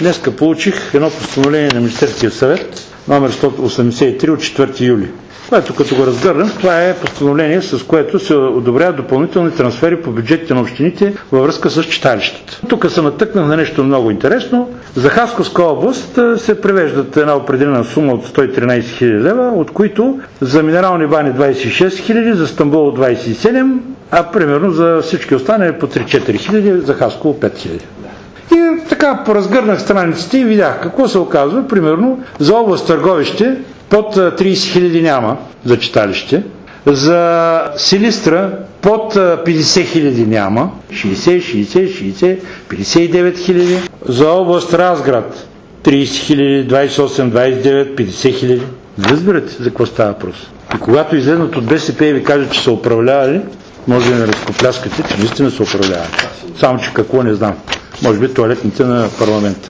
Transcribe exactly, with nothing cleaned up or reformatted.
Днеска получих едно постановление на Министерския съвет, номер сто осемдесет и три от четвърти юли, което като го разгърнем, това е постановление, с което се одобряват допълнителни трансфери по бюджетите на общините във връзка с читалищата. Тук се натъкнах на нещо много интересно. За Хасковска област се превеждат една определена сума от сто и тринадесет хиляди лева, от които за Минерални бани двадесет и шест хиляди, за Стамбул двадесет и седем, а примерно за всички останали по три-четири хиляди, за Хасково пет хиляди. И така поразгърнах страниците и видях какво се оказва. Примерно за област Търговище под тридесет хиляди няма за читалище, за Силистра под петдесет хиляди няма, шейсет, шейсет, шейсет, петдесет и девет хиляди, за област Разград тридесет хиляди, двадесет и осем, двадесет и девет, петдесет хиляди. Разбирате за какво става въпрос. И когато излезнат от БСП и ви кажат, че са управлявали, може да не разкопляскате, че наистина са управлявали. Само че какво не знам. Може би тоалетните на парламента.